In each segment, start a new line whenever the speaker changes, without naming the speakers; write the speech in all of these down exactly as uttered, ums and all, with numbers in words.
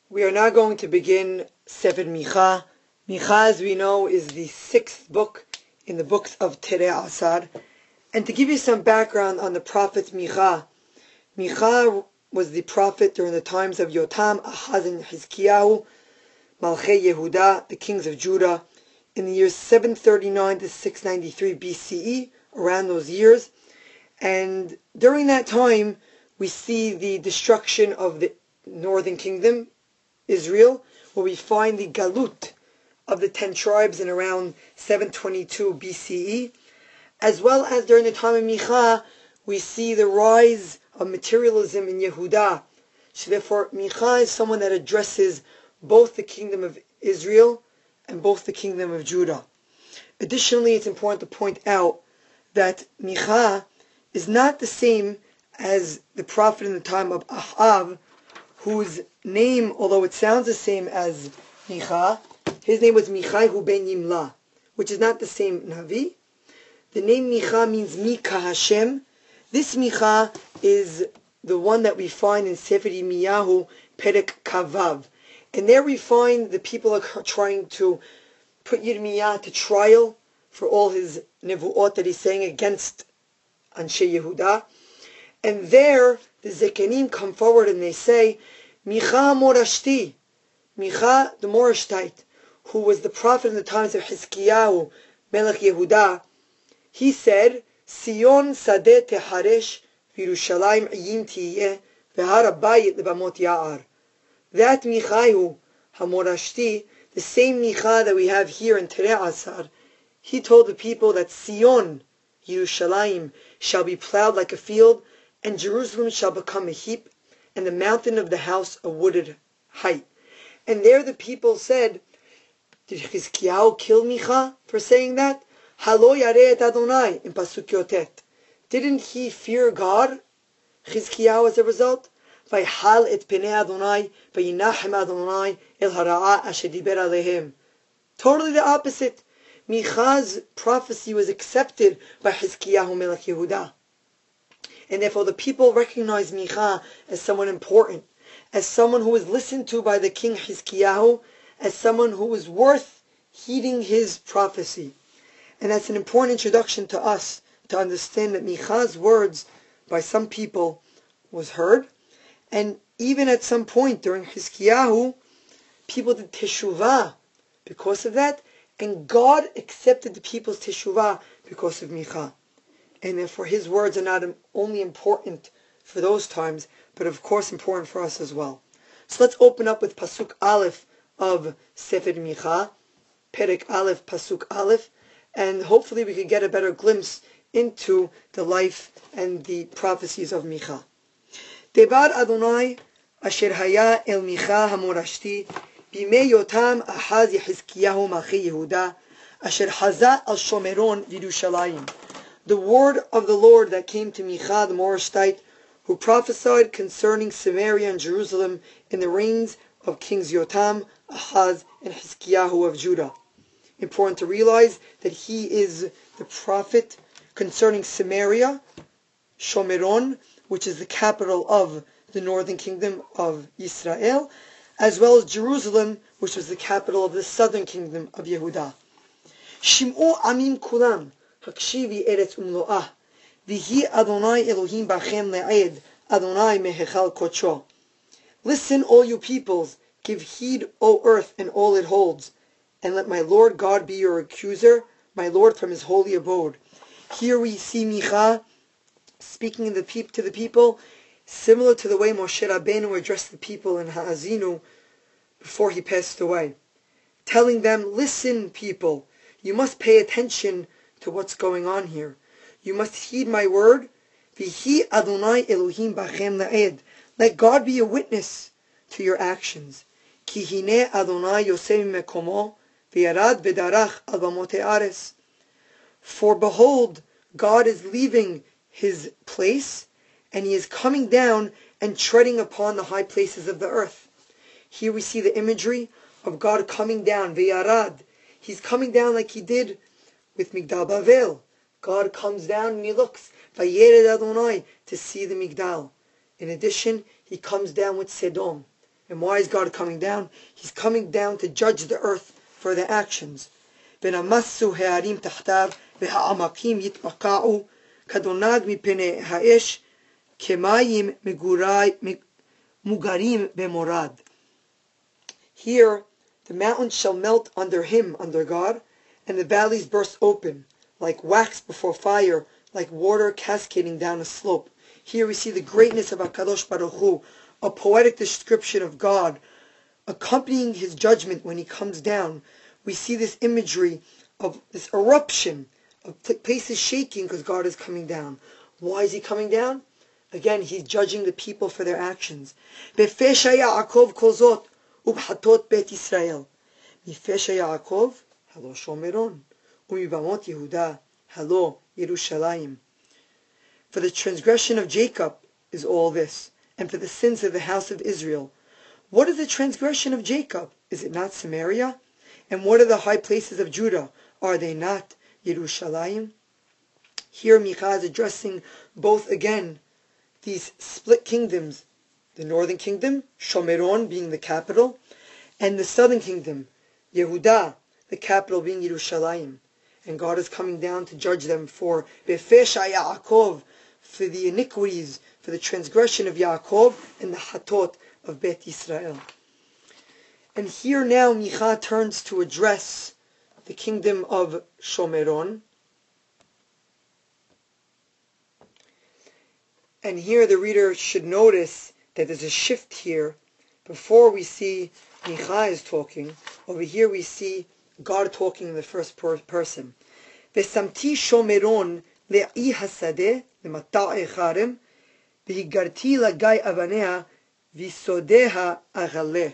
We are now going to begin Sefer Micha. Micha, as we know, is the sixth book in the books of Terei Asar. And to give you some background on the prophet Micha, Micha was the prophet during the times of Yotam, Ahaz, and Hizkiyahu, Malchei Yehuda, the kings of Judah, in the years seven thirty-nine to six ninety-three B C E, around those years. And during that time, we see the destruction of the northern kingdom, Israel, where we find the Galut of the ten tribes in around seven twenty-two B C E, as well as during the time of Micha, we see the rise of materialism in Yehuda. So therefore, Micha is someone that addresses both the kingdom of Israel and both the kingdom of Judah. Additionally, it's important to point out that Micha is not the same as the prophet in the time of Ahav, whose name, although it sounds the same as Micha, his name was Michaihu ben Yimla, which is not the same Navi. The name Micha means Mika Hashem. This Micha is the one that we find in Sefer Yirmiyahu, Perek Kavav. And there we find the people are trying to put Yirmiyah to trial for all his nevuot that he's saying against Anshe Yehuda. And there, the Zekenim come forward and they say, Micha Morashti, Micha the Morashtite, who was the prophet in the times of Hizkiyahu, Melech Yehuda, he said, Sion Sadeh Teharesh, Yerushalayim Iyim Tiyeh, V'har Abayit Lebamot Ya'ar. That Michaihu HaMorashti, the same Micha that we have here in Terei Asar, he told the people that Sion, Yerushalayim, shall be plowed like a field, and Jerusalem shall become a heap, and the mountain of the house a wooded height. And there the people said, did Chizkiyahu kill Micha for saying that? Halo yareh et Adonai in Pasuk Yotet. Didn't he fear God, Chizkiyahu, as a result? Vayhal et penei Adonai, vayinachem Adonai el hara'a asher diber alehem. Totally the opposite. Micha's prophecy was accepted by Hizkiyahu Melech Yehuda. And therefore the people recognize Micha as someone important, as someone who was listened to by the king Hizkiyahu, as someone who was worth heeding his prophecy. And that's an important introduction to us to understand that Micha's words by some people was heard. And even at some point during Hizkiyahu, people did teshuvah because of that. And God accepted the people's teshuvah because of Micha. And therefore his words are not only important for those times, but of course important for us as well. So let's open up with Pasuk Aleph of Sefer Micha, Perek Aleph, Pasuk Aleph, and hopefully we could get a better glimpse into the life and the prophecies of Micha. Devar Adonai asher haya el Micha hamorashti bimei yotam ahaz Hizkiyahu malchei Yehuda asher haza al shomeron v'Yerushalayim. The word of the Lord that came to Micha the Morashtite, who prophesied concerning Samaria and Jerusalem in the reigns of kings Yotam, Ahaz, and Hizkiyahu of Judah. Important to realize that he is the prophet concerning Samaria, Shomeron, which is the capital of the northern kingdom of Israel, as well as Jerusalem, which was the capital of the southern kingdom of Yehuda. Shim'u amim kulam, hakshivi eretz umlo'ah, vihi Adonai Elohim bachem le'ed, Adonai mehechal kocho. Listen, all you peoples, give heed, O earth, and all it holds, and let my Lord God be your accuser, my Lord from his holy abode. Here we see Micha speaking the peop- to the people, similar to the way Moshe Rabbeinu addressed the people in Ha'azinu before he passed away, telling them, listen, people, you must pay attention to what's going on here. You must heed my word. Vihi Adonai Elohim bachem la'ed. Let God be a witness to your actions. Ki hine Adonai yoseh mekomo v'yarad v'darach al bamot ha'aretz. For behold, God is leaving his place, and he is coming down and treading upon the high places of the earth. Here we see the imagery of God coming down, v'yarad. He's coming down like he did with Migdal Bavel. God comes down and he looks, Vayered Adonai, to see the Migdal. In addition, he comes down with Sedom. And why is God coming down? He's coming down to judge the earth for their actions. ונמסו הערים תחתיו והעמקים יתבקעו כדונג מפני האש כמים מוגרים במורד. Here, the mountains shall melt under him, under God, and the valleys burst open, like wax before fire, like water cascading down a slope. Here we see the greatness of HaKadosh Baruch Hu, a poetic description of God, accompanying his judgment when he comes down. We see this imagery of this eruption, of places shaking because God is coming down. Why is he coming down? Again, he's judging the people for their actions. בפשע יעקב כל זאת, ובחטות בית ישראל. מפשע יעקב, הלא שומרון, ומבמות יהודה, הלא ירושלים. For the transgression of Jacob is all this, and for the sins of the house of Israel. What is the transgression of Jacob? Is it not Samaria? And what are the high places of Judah? Are they not Yerushalayim? Here Micha is addressing both again these split kingdoms, the northern kingdom, Shomeron being the capital, and the southern kingdom, Yehuda, the capital being Yerushalayim. And God is coming down to judge them for Befesha Yaakov, for the iniquities, for the transgression of Yaakov and the Hatot of Bet Israel. And here now Micha turns to address the kingdom of Shomeron. And here the reader should notice that there's a shift here. Before we see Micha is talking, over here we see God talking in the first per- person. Vesamti Shomeron le'i hasadeh lemata'i charem v'higarti lagai avanea v'sodeha aghaleh.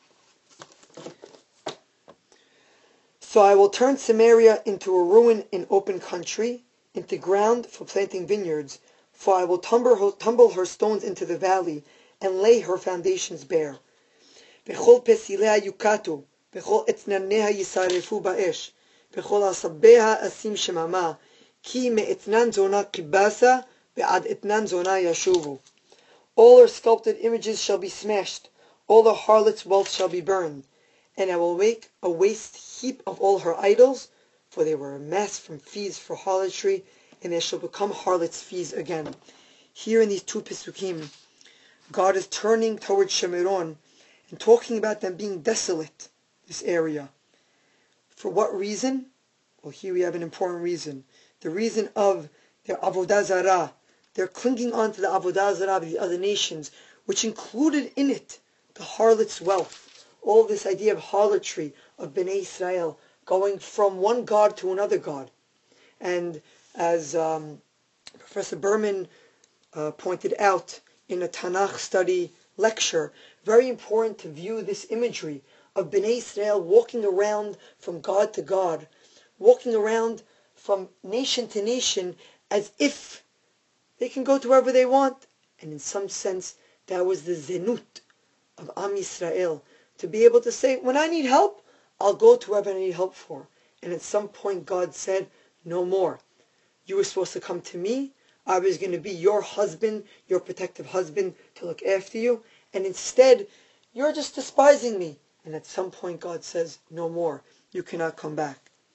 So I will turn Samaria into a ruin in open country, into ground for planting vineyards, for I will tumble her, tumble her stones into the valley, and lay her foundations bare. V'chol pesilea yukatu, v'chol etnaneha yisarefu ba'esh, v'chol asabeha asim shemama, ki me'etnan zona kibasa, ve'ad etnan zona yashuvu. All her sculpted images shall be smashed, all the harlot's wealth shall be burned, and I will make a waste heap of all her idols, for they were amassed from fees for harlotry, and they shall become harlots' fees again. Here in these two Pesukim, God is turning towards Shomeron and talking about them being desolate, this area. For what reason? Well, here we have an important reason. The reason of their Avodah Zarah. They're clinging on to the Avodah Zarah of the other nations, which included in it the harlot's wealth. All this idea of harlotry, of Bnei Israel, going from one God to another God. And as um, Professor Berman uh, pointed out in a Tanakh study lecture, very important to view this imagery of Bnei Israel walking around from God to God, walking around from nation to nation as if they can go to wherever they want. And in some sense, that was the zenut of Am Yisrael, to be able to say, when I need help, I'll go to wherever I need help for. And at some point God said, no more. You were supposed to come to me. I was going to be your husband, your protective husband, to look after you. And instead, you're just despising me. And at some point God says, no more. You cannot come back.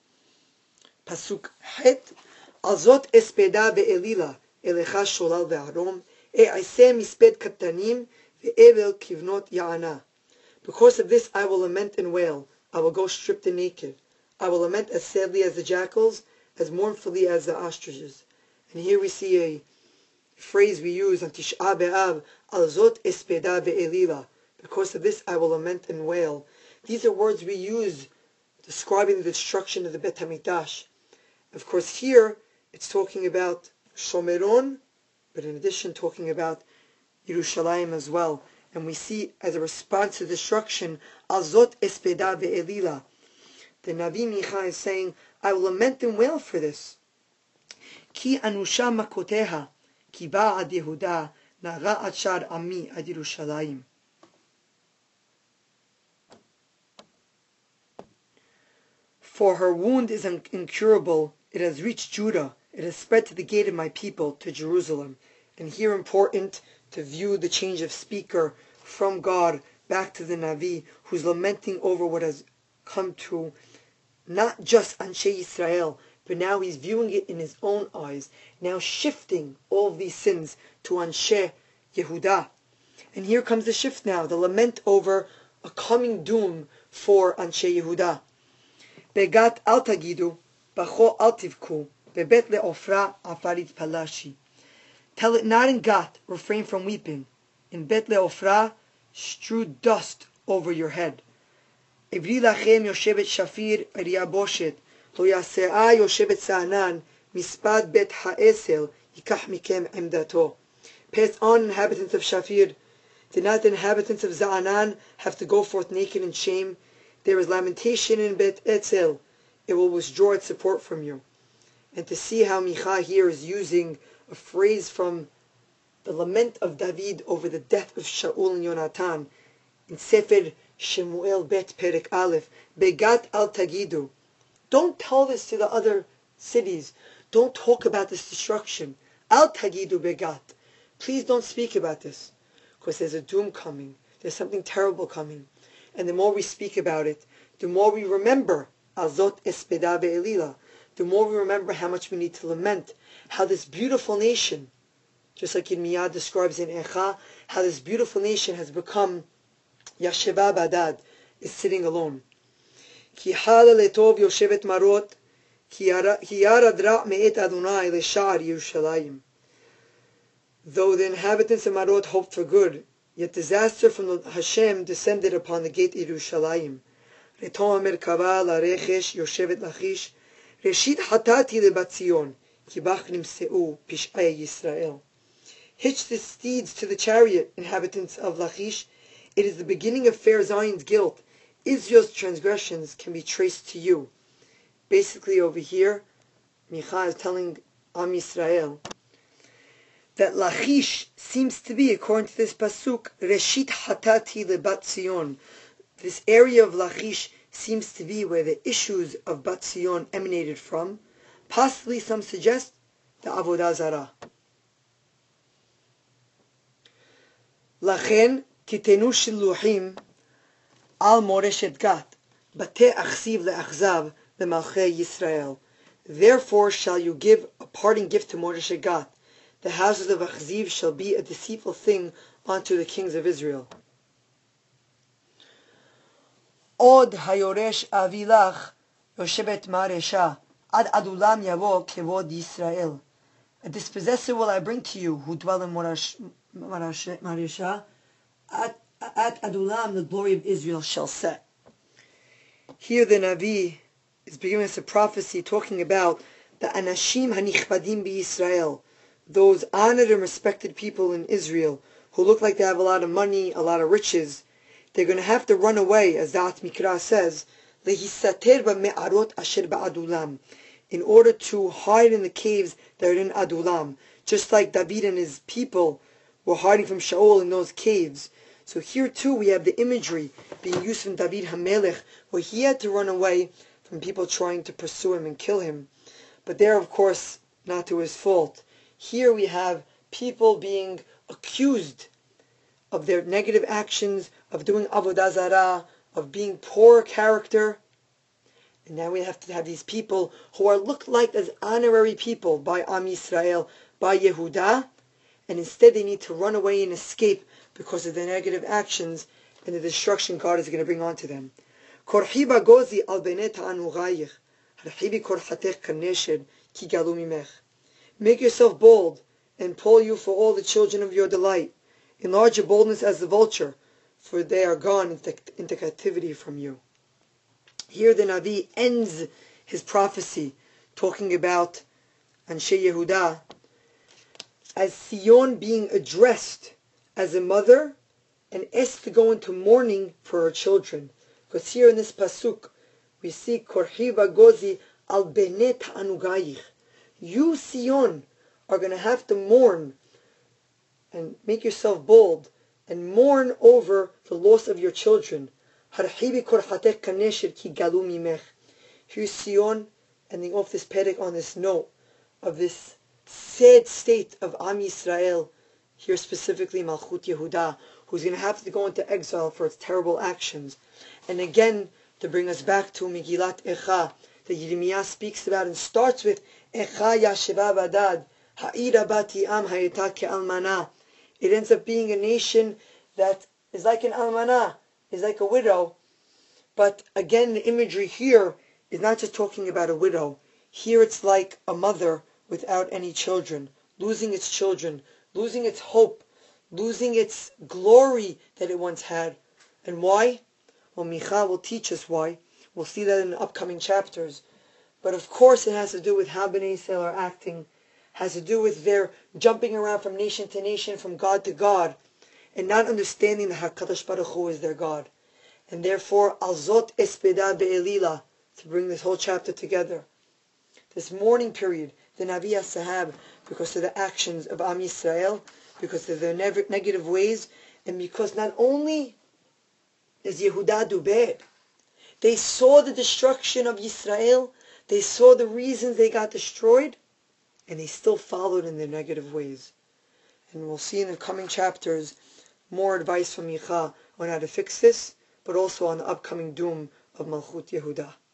Pasuk Het. Azot espeda ve'elila elecha sholal ve'arom e'aseh misped katanim ve'evel kivnot ya'ana. Because of this I will lament and wail. I will go stripped and naked. I will lament as sadly as the jackals, as mournfully as the ostriches. And here we see a phrase we use on Tish'a B'Av, Al Zot Espeda Ve'elila. Because of this I will lament and wail. These are words we use describing the destruction of the Bet HaMikdash. Of course here it's talking about Shomeron, but in addition talking about Yerushalayim as well. And we see as a response to destruction, Azot espeda ve'elila. The Navi Micha is saying, I will lament and wail for this. Ki anusha makoteha, ki ba'ad Yehuda, naga'at shar ami ad Yerushalayim. For her wound is incurable, it has reached Judah, it has spread to the gate of my people, to Jerusalem. And here important to view the change of speaker from God back to the Navi, who's lamenting over what has come to not just Anshe Yisrael, but now he's viewing it in his own eyes, now shifting all of these sins to Anshe Yehuda. And here comes the shift now, the lament over a coming doom for Anshe Yehuda. Begat al tagidu, bacho al tivku, bebet le'ofra afarit palashi. Tell it not in Gat, refrain from weeping. In Bet le'ofra, strew dust over your head. Ivri lachem yoshevet shafir riyaboshet, lo yase'a yoshevet sa'anan, mispad bet ha'esel, yikach mikem emdato. Pass on, inhabitants of Shafir. Did not the inhabitants of Za'anan have to go forth naked in shame? There is lamentation in Bet Etzel. It will withdraw its support from you. And to see how Micha here is using a phrase from the lament of David over the death of Shaul and Yonatan in Sefer Shemuel Bet Perek Aleph, Begat al Tagidu. Don't tell this to the other cities. Don't talk about this destruction. Al Tagidu Begat. Please don't speak about this, because there's a doom coming. There's something terrible coming. And the more we speak about it, the more we remember Azot Espeda Ve'elila, the more we remember how much we need to lament, how this beautiful nation, just like Yirmiyah describes in Echa, how this beautiful nation has become Yasheva Badad, is sitting alone. Ki hala letov yoshevet marot, ki yara dra' me'et Adonai le'sha'ar Yerushalayim. Though the inhabitants of Marot hoped for good, yet disaster from the Hashem descended upon the gate Yerushalayim. Retom merkava larechesh yoshevet lachish, reshit hatati lebat Zion, ki bach nimseu pish'ei Yisrael. Hitch the steeds to the chariot, inhabitants of Lachish. It is the beginning of fair Zion's guilt. Israel's transgressions can be traced to you. Basically over here, Micha is telling Am Yisrael that Lachish seems to be, according to this pasuk, Reshit Hatati lebat Zion. This area of Lachish seems to be where the issues of Bat Zion emanated from. Possibly some suggest the Avodah Zarah. Lachen kitenu shiluchim al moreshet Gat, bate achsiv leachzav lemalchei Yisrael. Therefore shall you give a parting gift to Moreshet Gat. The houses of Achziv shall be a deceitful thing unto the kings of Israel. Od hayoresh avilach yoshevet maresha ad adulam yavo kevod Yisrael. A dispossessor will I bring to you who dwell in Maresha. At, at adulam the glory of Israel shall set. Here the Navi is giving us a prophecy talking about the anashim hanichbadim b'Yisrael, those honored and respected people in Israel who look like they have a lot of money, a lot of riches. They're going to have to run away, as Da'at Mikra says, lehisater b'me'arot asher ba'adulam, in order to hide in the caves that are in Adulam, just like David and his people were hiding from Shaul in those caves. So here too we have the imagery being used from David HaMelech, where he had to run away from people trying to pursue him and kill him. But there, of course, not to his fault. Here we have people being accused of their negative actions, of doing Avodah Zarah, of being poor character. And now we have to have these people who are looked like as honorary people by Am Yisrael, by Yehuda, and instead they need to run away and escape because of their negative actions and the destruction God is going to bring onto them. Korhi bagozi al benet ha'anurayich, harhibi korchatech kaneshed ki galu mimech. Make yourself bold, and pull you for all the children of your delight. Enlarge your boldness as the vulture, for they are gone into, into captivity from you. Here the Navi ends his prophecy, talking about Anshe Yehuda, as Sion being addressed as a mother and asked to go into mourning for her children. Because here in this pasuk, we see Korhi vagozi al benet anugayich. You, Sion, are going to have to mourn and make yourself bold and mourn over the loss of your children. Harhibi korchatech kanesher ki galu mimech. Here's Sion ending off this perek on this note of this sad state of Am Yisrael, here specifically Malchut Yehuda, who's going to have to go into exile for its terrible actions. And again, to bring us back to Megillat Echa, that Yirmiyah speaks about and starts with Echa Yasheva Badad, Ha'ira Bati Am Hayeta Ke'almana. It ends up being a nation that is like an almana, is like a widow. But again, the imagery here is not just talking about a widow. Here it's like a mother without any children, losing its children, losing its hope, losing its glory that it once had. And why? Well, Micha will teach us why. We'll see that in the upcoming chapters. But of course it has to do with how Bnei Yisrael are acting, has to do with their jumping around from nation to nation, from God to God, and not understanding that HaKadosh Baruch Hu is their God. And therefore, Alzot Espeda Be'elila, to bring this whole chapter together. This mourning period, the Navi has to have, because of the actions of Am Yisrael, because of their neg- negative ways, and because not only does Yehuda do bad, they saw the destruction of Yisrael, they saw the reasons they got destroyed, and they still followed in their negative ways. And we'll see in the coming chapters more advice from Micha on how to fix this, but also on the upcoming doom of Malchut Yehuda.